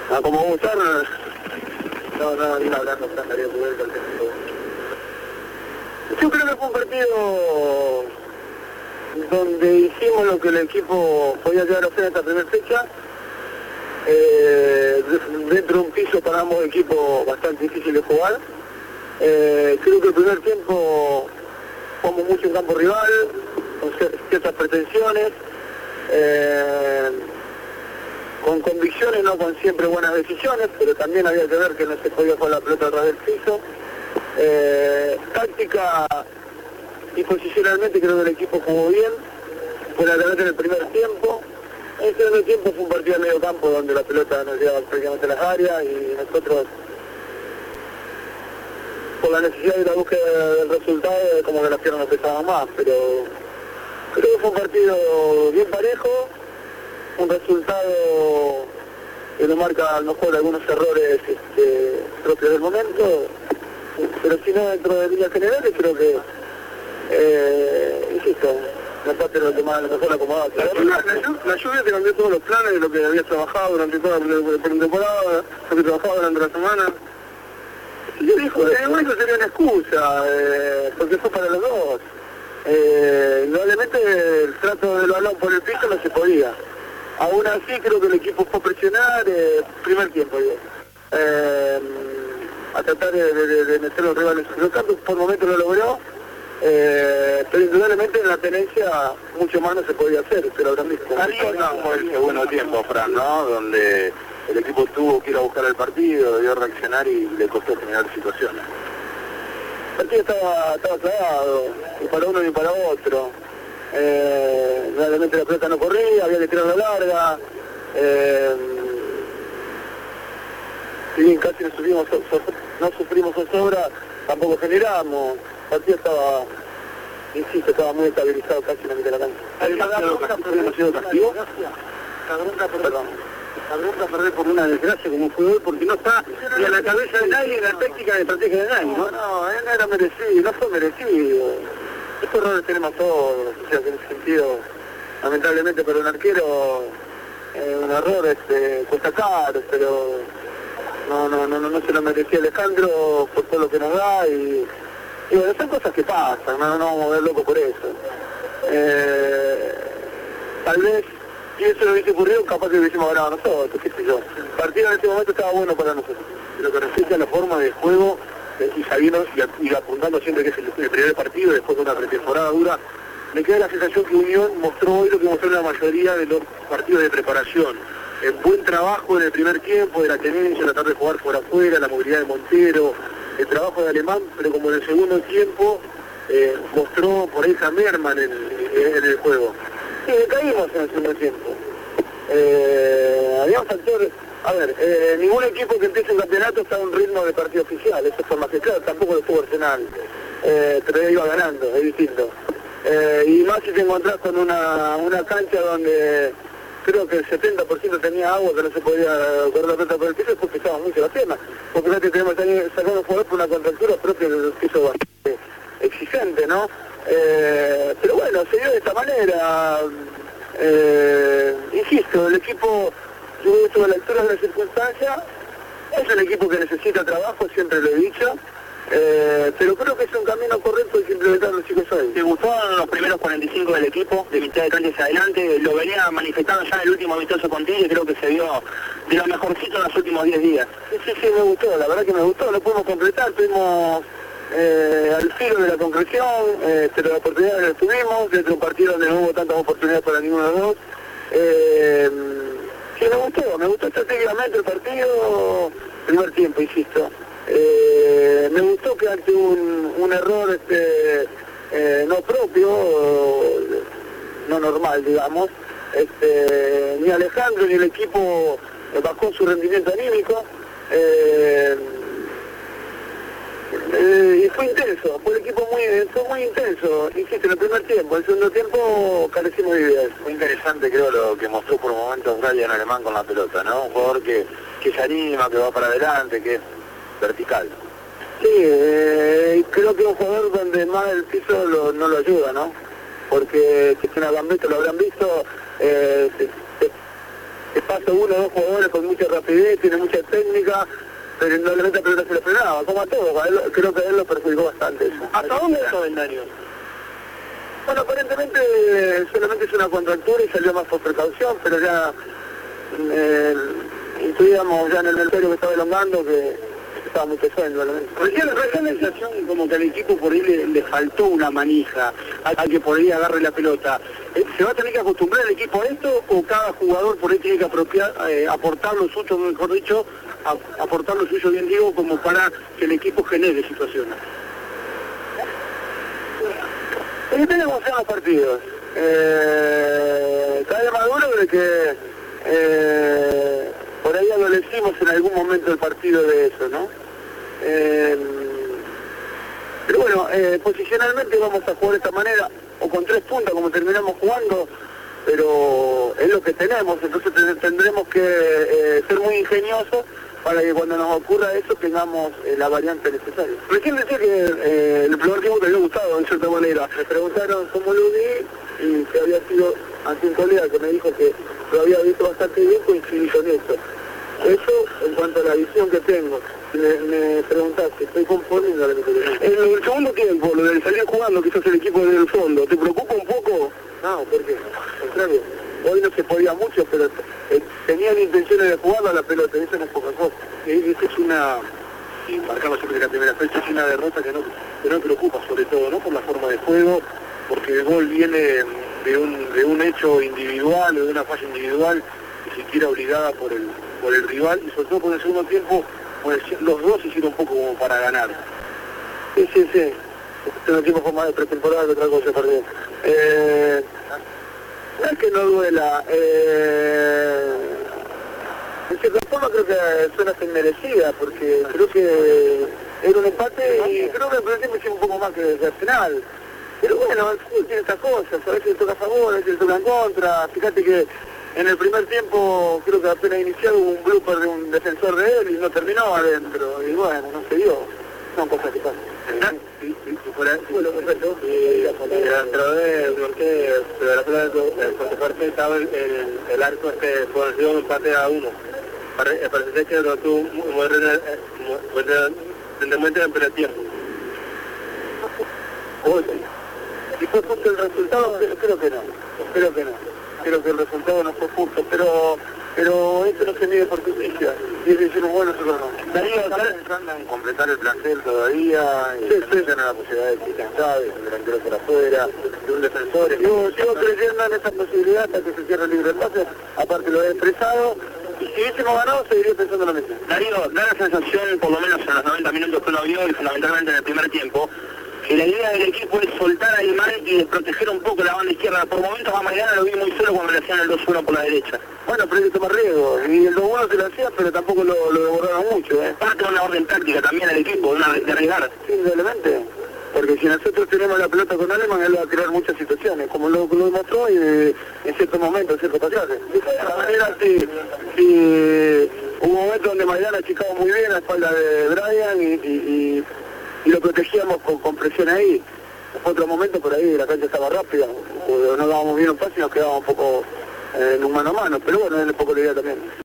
como usar, no, ni hablando, Darío Puberta, el técnico. Yo creo que fue un partido donde hicimos lo que el equipo podía llegar a hacer en esta primera fecha. Dentro de un piso para ambos equipos bastante difícil de jugar. Creo que el primer tiempo jugamos mucho en campo rival, con ciertas pretensiones, con convicciones, no con siempre buenas decisiones, pero también había que ver que no se podía jugar la pelota a través del piso. Táctica y posicionalmente creo que el equipo jugó bien, fue la verdad en el primer tiempo. En el segundo tiempo fue un partido de medio campo donde la pelota nos llegaba prácticamente a las áreas y nosotros, por la necesidad de la búsqueda del resultado, como que las piernas nos pesaban más, pero creo que fue un partido bien parejo, un resultado que nos marca a lo mejor algunos errores propios del momento, pero si no dentro de líneas generales creo que, insisto, la parte de lo que más mejor acomodado. La lluvia te cambió todos los planes de lo que habías trabajado durante toda la pretemporada, lo que trabajaba durante la semana. Yo dijo, eso sería una excusa, porque fue para los dos. Indudablemente el trato del balón por el piso no se podía. Aún así creo que el equipo fue a presionar, primer tiempo, digo. A tratar de meter a los rivales en su campo, por momentos lo logró. Pero indudablemente en la tenencia mucho más no se podía hacer, pero ahora mismo. Como el segundo tiempo, Fran, ¿no? Donde el equipo tuvo que ir a buscar el partido, debió reaccionar y le costó generar situaciones. El partido estaba clavado, ni para uno ni para otro. Realmente la pelota no corría, había que tirarla larga. Si bien casi no sufrimos zozobra, tampoco generamos. El partido estaba, insisto, estaba muy estabilizado casi en la mitad de la cancha. ¿Ha sido castigo? La bronca perder por una desgracia como fue hoy, porque no está ni a la cabeza de nadie, ni la técnica ni estrategia de nadie. No, él no era merecido, no fue merecido. Estos errores tenemos todos, o sea que en ese sentido, lamentablemente para un arquero, un error cuesta caro, pero no se lo merecía Alejandro por todo lo que nos da y bueno, son cosas que pasan, no vamos a ver loco por eso. Tal vez, si eso no hubiese ocurrido, capaz que lo hubiésemos ganado nosotros, qué sé yo. El partido en ese momento estaba bueno para nosotros. Pero que respecta a la forma de juego, y sabiendo y apuntando siempre que es el primer partido, después de una pretemporada dura, me queda la sensación que Unión mostró hoy lo que mostró en la mayoría de los partidos de preparación. El buen trabajo en el primer tiempo, de la tenencia, tratar de jugar por afuera, la movilidad de Montero, el trabajo de Alemán, pero como en el segundo tiempo mostró por ahí esa merma en el juego. Sí, caímos en el segundo tiempo. Habíamos actores, a ver, ningún equipo que empiece un campeonato está a un ritmo de partido oficial, eso fue más que claro, tampoco lo estuvo Arsenal, pero ya iba ganando, es distinto. Y más si te encontrás con una cancha donde creo que el 70% tenía agua que no se podía correr la pelota por el piso, es porque estaban mucho las piernas. Porque no tenemos que sacar un jugador por una contractura propia del piso bastante exigente, ¿no? Pero bueno, se dio de esta manera. Insisto, el equipo, yo estuve a la altura de la circunstancia, es un equipo que necesita trabajo, siempre lo he dicho. Pero creo que es un camino correcto que implementar los chicos hoy. ¿Te gustaron los primeros 45 del equipo, de mitad de cancha hacia adelante? Lo venía manifestando ya en el último amistoso contigo y creo que se vio de lo mejorcito en los últimos 10 días. Sí, me gustó, la verdad que me gustó, lo pudimos completar, estuvimos al filo de la concreción, pero la oportunidad la tuvimos, dentro de un partido donde no hubo tantas oportunidades para ninguno de los dos. Sí, me gustó estratégicamente el partido, primer tiempo, insisto. Me gustó que ante un error no propio, no normal, digamos, ni Alejandro ni el equipo bajó su rendimiento anímico, y fue intenso, fue el equipo fue muy intenso, insisto, en el primer tiempo. En el segundo tiempo carecimos de ideas. Muy interesante creo lo que mostró por momentos Brian Alemán con la pelota, ¿no? Un jugador que se anima, que va para adelante, que es vertical. Sí, creo que un jugador donde más el piso no lo ayuda, ¿no? Porque si tiene a Gambetta, lo habrán visto, paso uno o dos jugadores con mucha rapidez, tiene mucha técnica, pero no le mete pelota, se le frenaba, como a todos. Creo que a él lo perjudicó bastante eso. ¿Hasta dónde está Darío? Bueno, aparentemente solamente es una contractura y salió más por precaución, pero ya intuíamos ya en el serio que estaba elongando que estaba muy pesado indudablemente. Recién la sensación como que al equipo por ahí le faltó una manija, a que por ahí agarre la pelota. ¿Se va a tener que acostumbrar el equipo a esto o cada jugador por ahí tiene que aportar lo suyo, mejor dicho, aportar lo suyo, bien digo, como para que el equipo genere situaciones? Depende de cómo sean los partidos. Cada vez más duro de que por ahí adolecimos en algún momento del partido de eso, ¿no? Pero bueno, posicionalmente vamos a jugar de esta manera, o con 3 puntas como terminamos jugando, pero es lo que tenemos, entonces tendremos que ser muy ingeniosos para que cuando nos ocurra eso tengamos la variante necesaria. Recién decía que el primer tiempo te había gustado, en cierta manera. Me preguntaron cómo lo vi y que había sido ante un colega que me dijo que lo había visto bastante bien, coincidí con eso. Eso en cuanto a la visión que tengo. Me preguntaste, estoy conforme a la que en el segundo tiempo, lo de salir jugando quizás el equipo desde el fondo, ¿te preocupa un poco? No, porque, al contrario, hoy no se podía mucho, pero tenían intenciones de jugarlo a la pelota, eso no es poca cosa. Esa es una, sí, marcamos siempre que la primera fecha es una derrota que no preocupa, sobre todo, ¿no? Por la forma de juego, porque el gol viene de un hecho individual, o de una falla individual, ni siquiera obligada por el rival, y sobre todo por el segundo tiempo, pues los dos hicieron un poco como para ganar. Sí. Este tiempo fue más de pretemporada que otra cosa, perdón. No es que no duela. De cierta forma creo que suena inmerecida, porque creo que era un empate y creo que el primer tiempo hicimos un poco más que al final. Pero bueno, el fútbol tiene estas cosas, a veces le toca a favor, a veces le toca en contra. Fíjate que en el primer tiempo creo que apenas iniciado hubo un blooper de un defensor de él y no terminó adentro. Y bueno, no se dio. Son cosas que pasan. Bueno, perfecto. Dentro de la parte estaba el arco por el segundo empate a 1. Parece que no tuvo muy rendimiento en el tiempo. ¿Y fue justo el resultado? Creo que no. Creo que el resultado no fue justo, pero esto no se mide por justicia. Y ellos hicieron bueno, nosotros no. Darío, ¿estás pensando en completar el plantel todavía? Sí. Tiene la posibilidad de que Chávez, un delantero por afuera, de un defensor. Yo sigo creyendo en esa posibilidad hasta que se cierre el libre pase. Aparte lo he expresado. Y si hubiésemos ganado, seguiría pensando lo mismo. Darío, da la sensación, por lo menos en los 90 minutos que uno vio y fundamentalmente en el primer tiempo, que la idea del equipo es soltar a Alemán y de proteger un poco la banda izquierda. Por momentos a Maidana lo vi muy solo cuando le hacían el 2-1 por la derecha. Bueno, pero hay que tomar riesgo. Y el 2-1 se lo hacía, pero tampoco lo devoraron mucho. Parte de una orden táctica también al equipo, de arriesgar. Sí, indudablemente. Porque si nosotros tenemos la pelota con Alemán, él va a crear muchas situaciones, como lo demostró y en ciertos momentos, en ciertos pasajes. De todas maneras, sí, hubo momentos donde Maidana achicaba muy bien a la espalda de Brian y lo protegíamos con presión ahí. Otro momento por ahí la cancha estaba rápida, no dábamos bien un pase y nos quedábamos un poco en un mano a mano, pero bueno, es un poco la idea también.